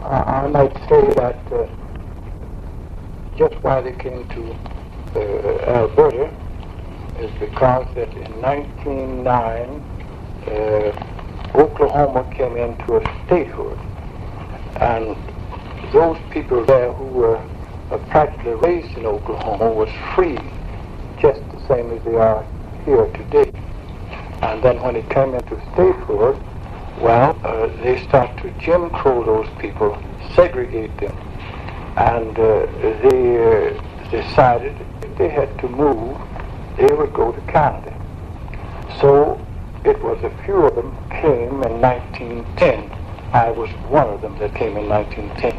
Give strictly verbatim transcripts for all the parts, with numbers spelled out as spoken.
I, I might say that uh, just why they came to uh, Alberta is because that in nineteen oh nine uh, Oklahoma came into a statehood, and those people there who were uh, practically raised in Oklahoma was free, just the same as they are here today. And then when it came into statehood, well, uh, they started to Jim Crow those people, segregate them, and uh, they uh, decided if they had to move, they would go to Canada. So it was a few of them came in nineteen ten. I was one of them that came in nineteen ten.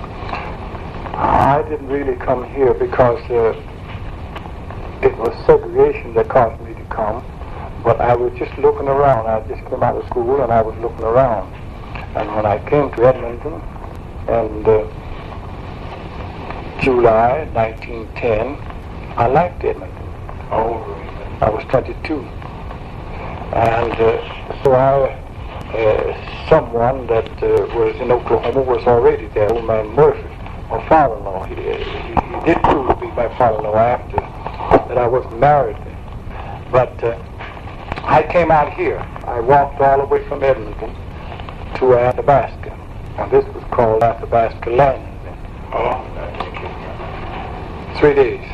I didn't really come here because uh, it was segregation that caused me to come, but I was just looking around. I just came out of school and I was looking around. And when I came to Edmonton in uh, July nineteen ten, I liked Edmonton. Oh, I was twenty-two. And uh, so I, uh, someone that uh, was in Oklahoma was already there, old man Murphy, my father-in-law. He, he, he did prove to be my father-in-law after that I wasn't married. But uh, I came out here. I walked all the way from Edmonton to Athabasca. And this was called Athabasca Landing. Oh, three days.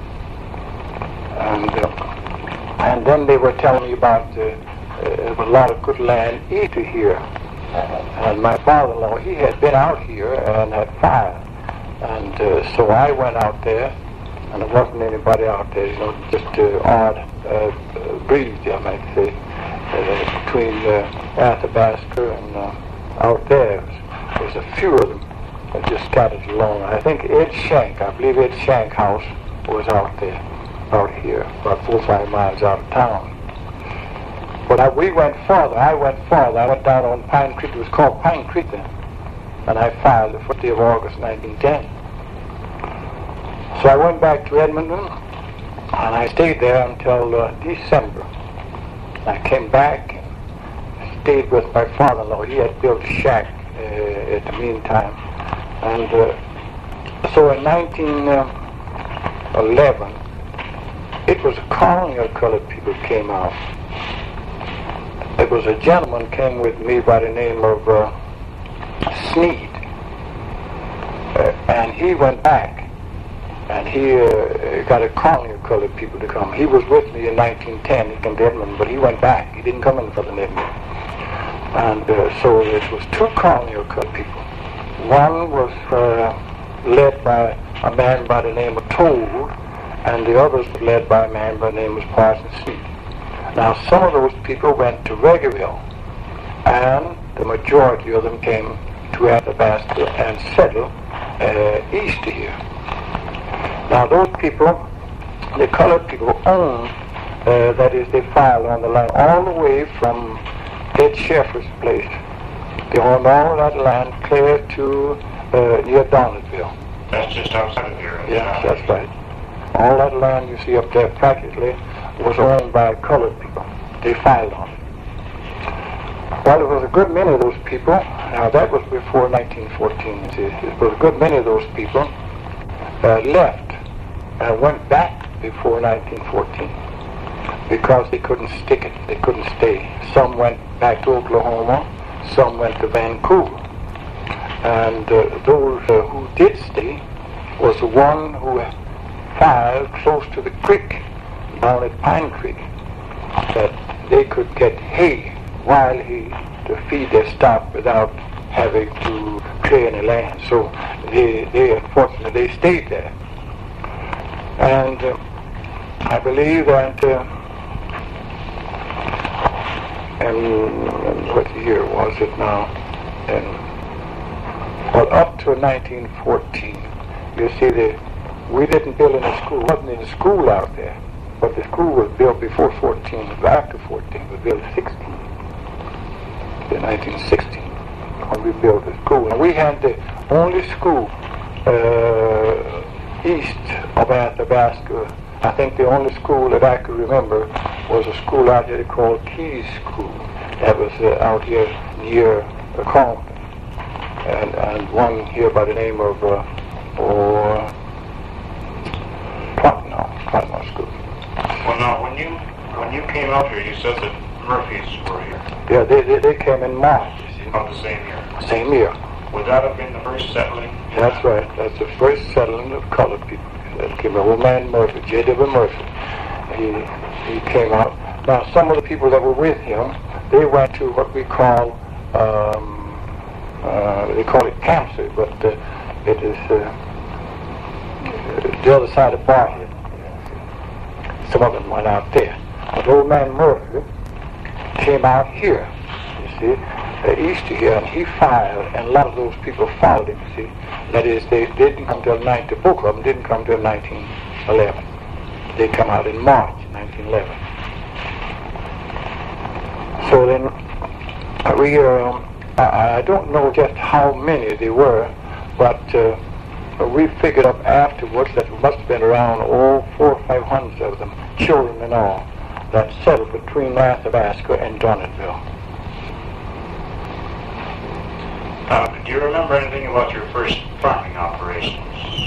And, uh, and then they were telling me about uh, uh, a lot of good land east of here. And my father-in-law, he had been out here and had fire. And uh, so I went out there, and there wasn't anybody out there, you know, just uh, odd uh, breeze, I might say, uh, between uh, Athabasca and uh, out there. There was a few of them that just scattered along. I think Ed Shank, I believe Ed Shank house was out there, out here, about four or five miles out of town. But I, we went farther. I went farther. I went down on Pine Creek. It was called Pine Creek then. And I filed the first day of August nineteen ten. So I went back to Edmonton, and I stayed there until uh, December. I came back and stayed with my father-in-law. He had built a shack uh, at the meantime. And uh, so in nineteen eleven, it was a colony of colored people came out. It was a gentleman came with me by the name of uh, Sneed. Uh, and he went back, and he uh, got a colony of colored people to come. He was with me in nineteen ten. He came to Edmonton, but he went back. He didn't come in for the Edmonton. And uh, so it was two colony of colored people. One was uh, led by a man by the name of Told, and the others were led by a man by the name of Parson Sneed. Now, some of those people went to Reggerville, and the majority of them came to Athabasca and settled uh, east of here. Now, those people, the colored people, owned, uh, that is, they filed on the land all the way from Ed Sheffer's place. They owned all that land clear to uh, near Donaldville. That's just outside of here. Yes, that's right. All that land you see up there practically was owned by colored people. They filed on it. Well, there was a good many of those people. Now, that was before nineteen fourteen. You see. There was a good many of those people uh, left and went back before nineteen fourteen because they couldn't stick it. They couldn't stay. Some went back to Oklahoma. Some went to Vancouver. And uh, those uh, who did stay was the one who filed close to the creek, down at Pine Creek, that they could get hay while he to feed their stock without having to clear any land. So they, they unfortunately, they stayed there. And uh, I believe that uh, and what year was it now? And well, up to nineteen fourteen, you see, the we didn't build any school. There wasn't any school out there, but the school was built before fourteen. After fourteen, we built sixteen. In nineteen sixteen, when we built the school, and we had the only school uh, east of Athabasca. I think the only school that I could remember was a school out here called Keys School. That was uh, out here near uh, Compton. and, and one here by the name of uh, or Tottenham, Tottenham School. Well, now, when you when you came out here, you said that Murphys were here. Yeah, they, they, they came in March, you see. About the same year. Same year. Would that have been the first settling? That's right. That's the first settlement of colored people. That came out. Old man Murphy, J W Murphy. He he came out. Now, some of the people that were with him, they went to what we call, um, uh, they call it Campsie, but uh, it is uh, the other side of Barhead. Some of them went out there. But old man Murphy came out here, you see, uh, east of here, and he fired, and a lot of those people followed him, you see. That is, they didn't come till nineteen, the book of them didn't come till nineteen eleven. They come out in March nineteen eleven. So then, uh, we, uh, I, I don't know just how many they were, but uh, we figured up afterwards that there must have been around, oh, four or five hundred of them, children and all, that settled between Athabasca and Donnetville. Uh, do you remember anything about your first farming operations?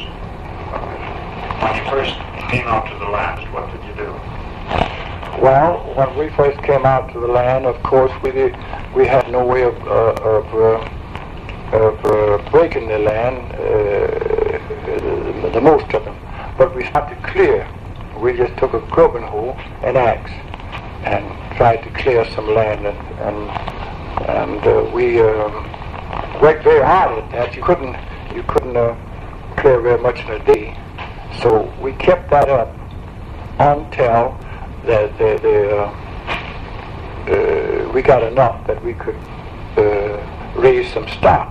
When you first came out to the land, what did you do? Well, when we first came out to the land, of course, we did, we had no way of, uh, of, uh, of uh, breaking the land, uh, the, the most of them. But we started to clear. We just took a grubbing hoe, an axe, and tried to clear some land, and and, and uh, we um, worked very hard at that. You couldn't you couldn't uh, clear very much in a day, so we kept that up until the, the, the, uh, uh, we got enough that we could uh, raise some stock,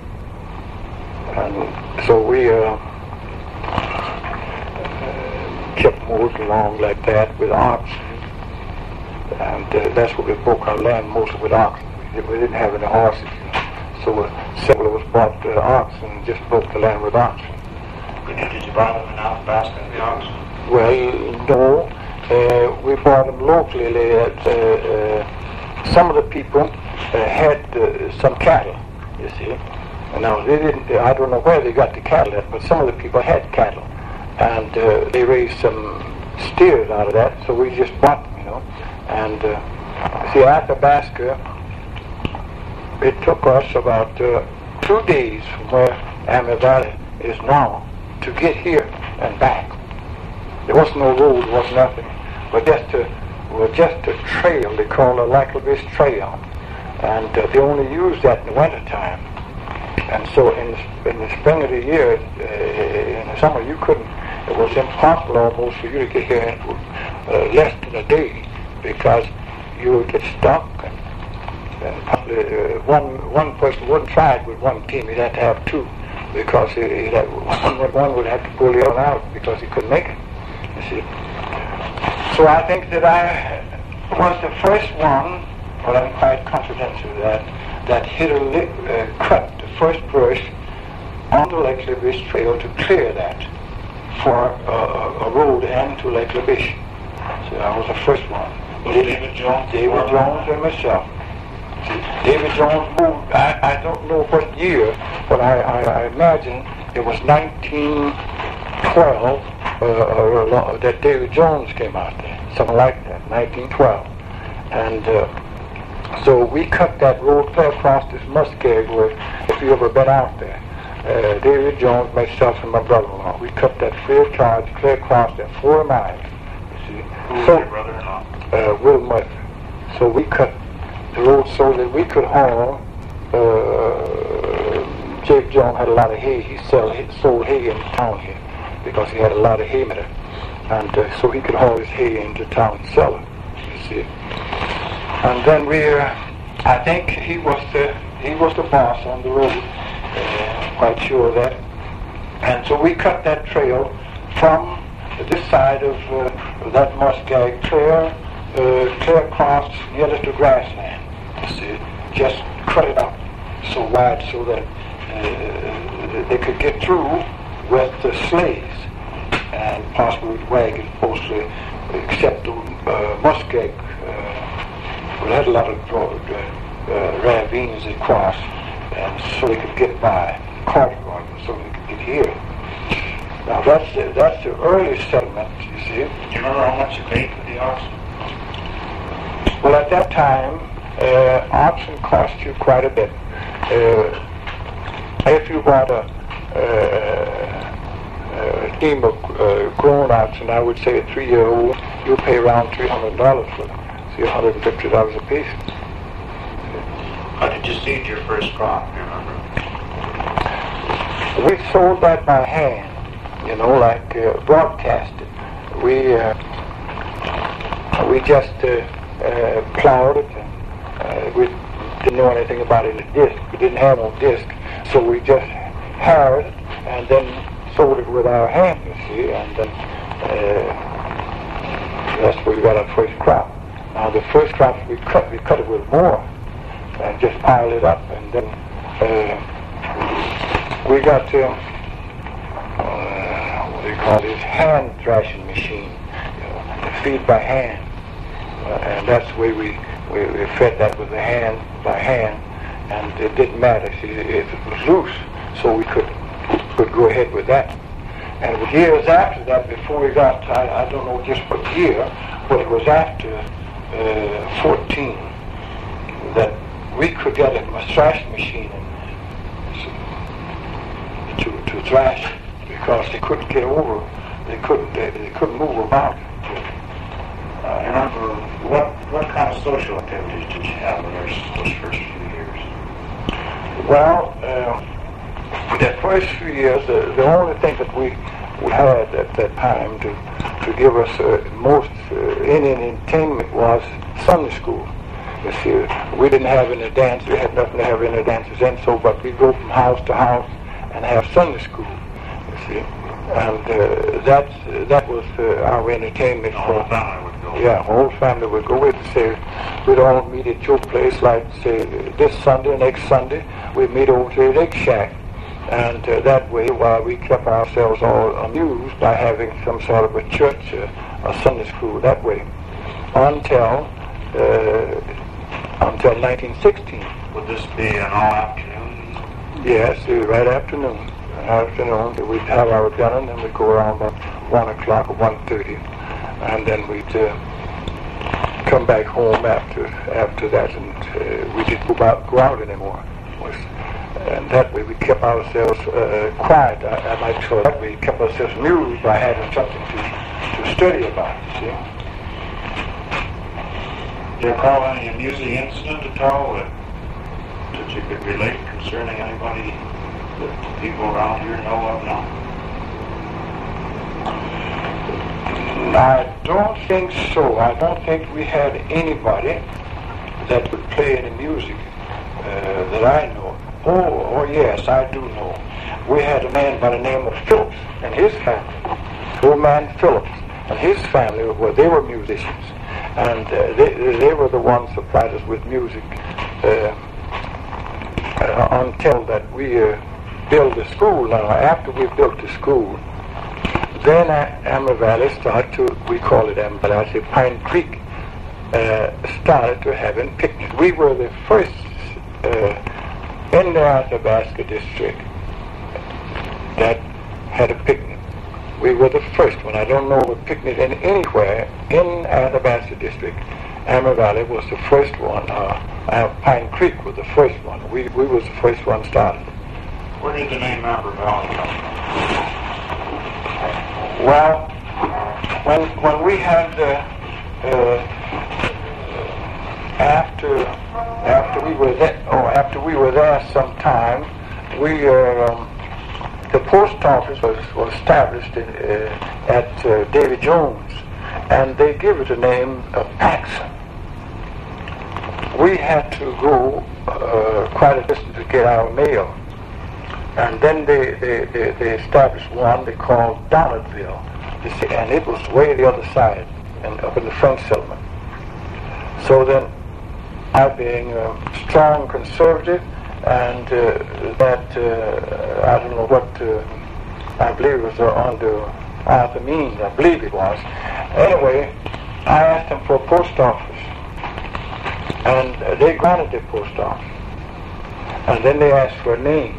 and so we uh, kept moving along like that with oxen. And uh, that's what we broke our land mostly with oxen. We, we didn't have any horses, you know. So uh, several of us bought uh, oxen and just broke the land with oxen. Did you buy them in Athabasca, the oxen? Well, no. Uh, we bought them locally. Uh, uh, some of the people uh, had uh, some cattle, you see. And now, they didn't, I don't know where they got the cattle at, but some of the people had cattle. And uh, they raised some steers out of that, so we just bought them, you know. And uh, see, Athabasca, it took us about uh, two days from where Amity Valley is now to get here and back. There was no road, there was nothing, but just a, well, just a trail. They call it Lacklevis Trail, and uh, they only use that in the wintertime. And so in the, in the spring of the year, uh, in the summer, you couldn't. It was impossible almost for you to get here in uh, less than a day, because you would get stuck, and, and probably uh, one one person wouldn't try it with one team. He'd have to have two, because he, he'd have, one, one would have to pull the other out because he couldn't make it. You see. So I think that I was the first one, but I'm quite confident of that, that hit a li- uh, cut the first brush on the Lake Levish Trail to clear that for uh, a road and to Lake Levish. So I was the first one. David Jones? David Jones and myself. See, David Jones moved, I, I don't know what year, but I, I, I imagine it was nineteen twelve uh, uh, that David Jones came out there, something like that, nineteen twelve. And uh, so we cut that road clear across this muskeg where, if you ever been out there, uh, David Jones, myself, and my brother-in-law, we cut that free of charge clear across that four miles. You see. Who was so, your brother-in-law? Uh, Will Murphy. So we cut the road so that we could haul. Uh, Jake Jones had a lot of hay. He sell, he sold hay in town here because he had a lot of hay matter, and uh, so he could haul his hay into town and sell it. You see. And then we, uh, I think he was the he was the boss on the road. Uh, quite sure of that. And so we cut that trail from this side of uh, that muskeg clear. Uh, clear across nearly to grassland. You see, just cut it up so wide so that uh, they could get through with the sleighs and possibly with wagons, mostly, except the uh, muskeg. Uh, we had a lot of uh, uh, ravines they crossed. Uh, and so they could get by. Carter going, so they could get here. Now that's the, that's the early settlement, you see. Do you remember how much you paid for the oxen? Well, at that time, uh, oxen cost you quite a bit. Uh, if you bought a, uh, a team of uh, grown oxen, I would say a three-year-old, you'll pay around three hundred dollars for them. See, one hundred fifty dollars a piece. How did you seed your first crop, do you remember? We sold that by hand, you know, like uh, broadcasted. We uh, we just uh, uh, plowed it. And, uh, we didn't know anything about it in a disc. We didn't have no disc, so we just harrowed it and then sold it with our hand, you see, and then uh, that's where we got our first crop. Now the first crops we cut, we cut it with more and just piled it up, and then uh, we got to, uh, what do you call this, hand thrashing machine, you know, to feed by hand. Uh, and that's the way we, we, we fed that with the hand, by hand, and it didn't matter, see, if it was loose, so we could, could go ahead with that. And it was years after that, before we got, I, I don't know just what year, but it was after uh, fourteen, that we could get a, a thrashing machine to, to thrash, because they couldn't get over, they couldn't, they, they couldn't move about. I remember, what what kind of social activities did you have in those, those first few years? Well, uh, the first few years, uh, the only thing that we, we had at that time to, to give us uh, most uh, any entertainment was Sunday school. You see, we didn't have any dance, we had nothing to have any dances in, so, but we'd go from house to house and have Sunday school, you see. And uh, that, that was uh, our entertainment. The whole family would go. Yeah, whole family would go. We'd say, we'd all meet at your place, like say this Sunday, next Sunday, we'd meet over to the egg shack. And uh, that way, while we kept ourselves all amused by having some sort of a church, uh, a Sunday school that way, until uh, until nineteen sixteen. Would this be an all afternoon? Yes, uh, right afternoon. Afternoon, we'd have our dinner, and then we'd go around about one o'clock or one thirty, and then we'd uh, come back home after after that, and uh, we didn't go out, go out anymore. Was, and that way we kept ourselves uh, quiet. I, I might say that way we kept ourselves amused by having something to, to study about, you see. Do you recall any amusing incident at all that, that you could relate concerning anybody that people around here know of now? I don't think so. I don't think we had anybody that would play any music uh, that I know. Oh, oh yes, I do know. We had a man by the name of Phillips and his family. Old man Phillips and his family, well, they were musicians. And uh, they, they were the ones who supplied us with music uh, uh, until that we uh, built the school. Now, after we built the school, then Amber Valley started to, we call it Amber Valley, I say Pine Creek, uh, started to having picnics. We were the first uh, in the Athabasca district that had a picnic. We were the first one. I don't know of a picnic in anywhere in Athabasca district. Amber Valley was the first one. Uh, uh, Pine Creek was the first one. We we was the first one started. Where did the name Amber Valley come from? Well, when when we had uh, uh, after after we were there, oh after we were there some time, we uh, um, the post office was, was established in, uh, at uh, Davy Jones, and they gave it a name of Paxson. We had to go uh, quite a distance to get our mail, and then they, they, they, they established one they called Donaldville, you see, and it was way the other side, and up in the French settlement. So then, I being a strong conservative, and uh, that, uh, I don't know what, uh, I believe it was uh, under Arthur Means, I believe it was. Anyway, I asked them for a post office, and uh, they granted the post office. And then they asked for a name.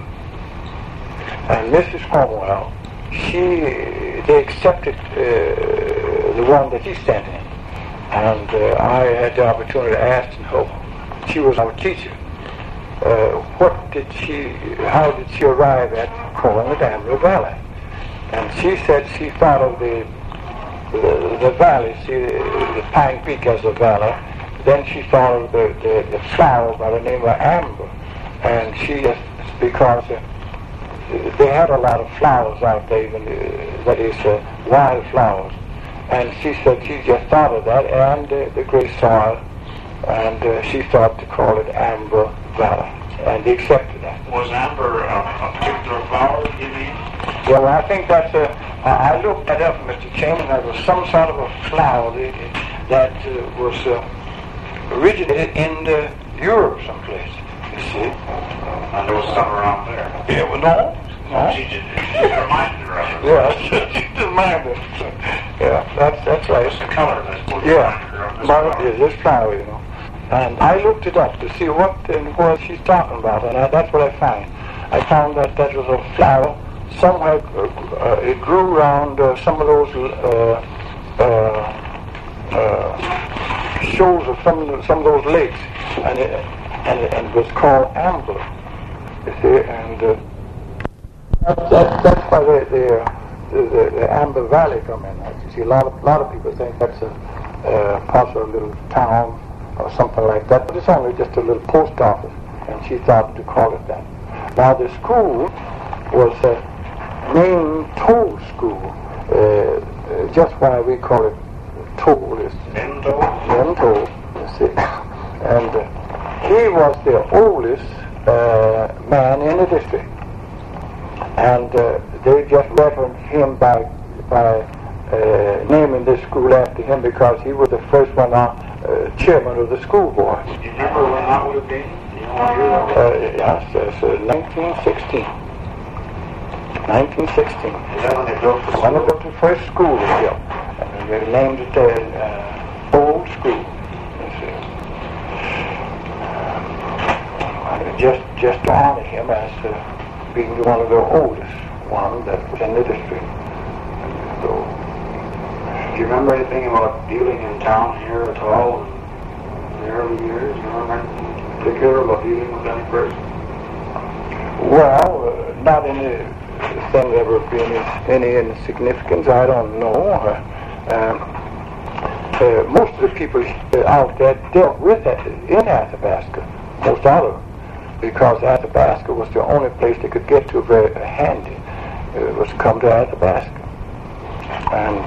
And Missus Cromwell, she, they accepted uh, the one that he sent in. And uh, I had the opportunity to ask her, she was our teacher, uh, what did she, how did she arrive at calling it Ambler Valley? And she said she followed the, the, the valley, see the Pine Peak as a valley, then she followed the, the, the flower by the name of Amber. And she, just because uh, they had a lot of flowers out there, even, uh, that is, uh, wild flowers. And she said she just thought of that and uh, the gray soil, and uh, she thought to call it Amber Valley, and they accepted that. Was amber a, a particular flower, you mean? Well, I think that's a, I I looked that up, Mister Chairman, there was some sort of a flower that, that uh, was uh, originated in uh, Europe someplace, you see. And there was some around there. Yeah, well, no. No. She, she, she reminded her of it. Yeah, she reminded her. Yeah, that's, that's right. It's the color that's what Yeah, reminded her of this but flower. it is this flower, you know. And I looked it up to see what and what she's talking about, and I, that's what I found. I found that that was a flower somewhere, uh, it grew around uh, some of those uh, uh, uh, shores of some, some of those lakes, and it, and it, and it was called amber, you see, and uh, that, that's why the, the, the, the Amber Valley come in. You see, a lot of, lot of people think that's a uh, possible little town or something like that, but it's only just a little post office, and she thought to call it that. Now the school was uh, named Toll School. Uh, uh, just why we call it Toll is Mendo? Mendo, you see. And uh, he was the oldest uh, man in the district, and uh, they just referenced him by by uh, naming this school after him because he was the first one on. Uh, chairman of the school board. Do you remember when that would have been? Do you know what year that was? Uh, yes, it's uh, nineteen sixteen. nineteen sixteen. Is that when they built the When they school? built the first school was built. And they named it the uh, Old School. You see. Uh, just, just to honor him as uh, being one of the oldest one that was in the district. So, Do you remember anything about dealing in town here at all in the early years? Do you remember anything in particular about dealing with any person? well, uh, not any thing that would be any, any insignificance, I don't know. Uh, um, uh, most of the people out there dealt with it in Athabasca, most all of them, because Athabasca was the only place they could get to very handy, uh, was to come to Athabasca. And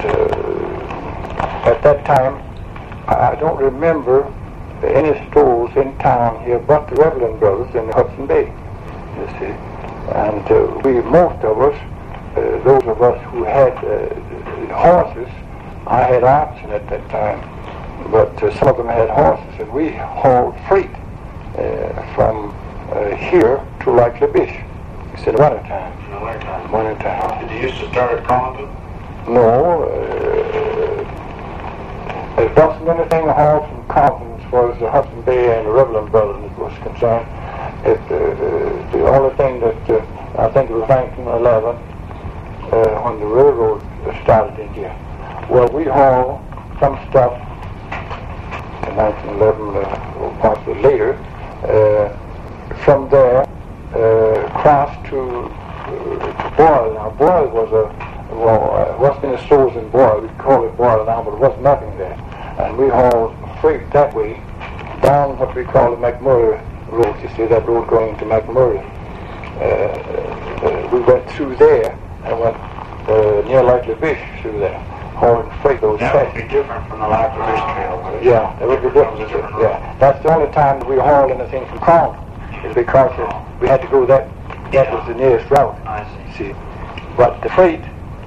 uh, at that time, I don't remember any stores in town here but the Reverend Brothers in the Hudson Bay, you see. And uh, we, most of us, uh, those of us who had uh, horses, I had oxen at that time, but uh, some of them had horses, and we hauled freight uh, from uh, here to like La Biche. It's in the winter time. In the winter time. Winter time. Did you used to start at Condon? No, uh, there wasn't anything hauled from Compton as far as the Hudson Bay and the Reverend Brothers was concerned. It, uh, the only thing that uh, I think it was nineteen eleven uh, when the railroad started in here. Well, we hauled some stuff in nineteen eleven, uh, or possibly later, uh, from there uh, across to, uh, to Boyle. Now, Boyle was a Well, uh, wasn't in the stores in Boyle. We call it Boyle now, but there wasn't nothing there. And we hauled freight that way down what we call the McMurray Road. You see that road going to McMurray. Uh, uh, we went through there and went uh, near Lake La Biche through there, hauling freight. Those That would be different from the Lac La Biche Trail, would it? Yeah, that would be different. That was a different road. Yeah, that's the only time we hauled anything from Crown, is because uh, we had to go that. That was the nearest route. I see. See, but the freight.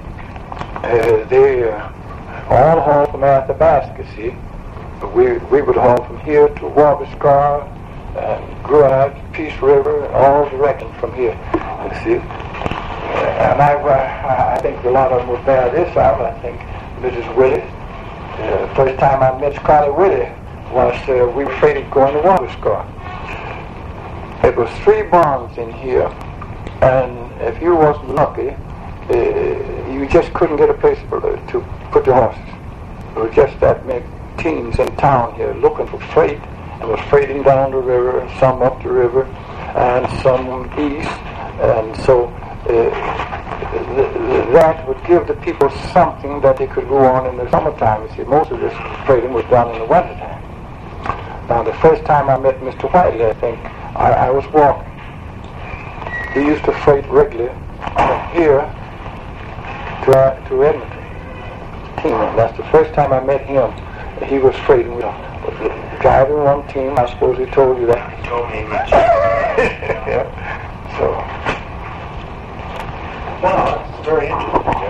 Uh, they uh, all haul from Athabasca, see. We we would haul from here to Wabasca, and Gruag, Peace River, all directions from here, you see. Uh, and I, uh, I think a lot of them would bear this out. I think Missus Willie, uh, first time I met Scarlett Willie was uh, we were afraid of going to Wabasca. Uh, there was three barns in here, and if you wasn't lucky, uh, you just couldn't get a place for, uh, to put your horses. There were just that many teams in town here looking for freight, and was freighting down the river, and some up the river, and some east, and so uh, th- th- that would give the people something that they could go on in the summertime. You see, most of this freighting was done in the wintertime. Now, the first time I met Mister Whiteley, I think, I, I was walking. He used to freight regularly from here to, uh, to Edmonton. Team. That's the first time I met him. He was freighting with driving one team. I suppose he told you that. He told me much. Yeah. So. Well, it's very interesting.